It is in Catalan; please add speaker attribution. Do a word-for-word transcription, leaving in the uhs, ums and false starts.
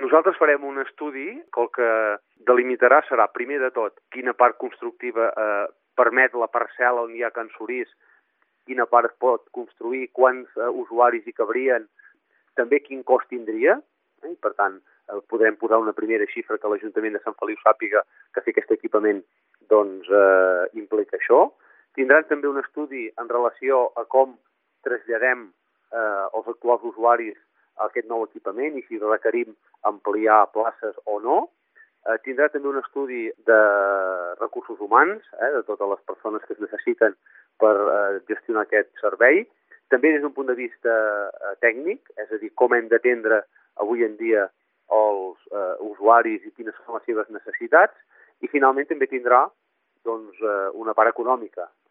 Speaker 1: Nosaltres farem un estudi que el que delimitarà serà, primer de tot, quina part constructiva eh, permet la parcel·la on hi ha Can Sorís, quina part es pot construir, quants eh, usuaris hi cabrien, també quin cost tindria, eh? Per tant, eh, podrem posar una primera xifra que l'Ajuntament de Sant Feliu sàpiga que fer aquest equipament doncs, eh, implica això. Tindran també un estudi en relació a com traslladem eh, els actuals usuaris a aquest nou equipament i si requerim ampliar places o no. Eh, tindrà també un estudi de recursos humans, eh, de totes les persones que es necessiten per eh, gestionar aquest servei. També des d'un punt de vista eh, tècnic, és a dir, com hem d'atendre avui en dia els eh, usuaris i quines són les seves necessitats. I finalment també tindrà doncs, eh, una part econòmica.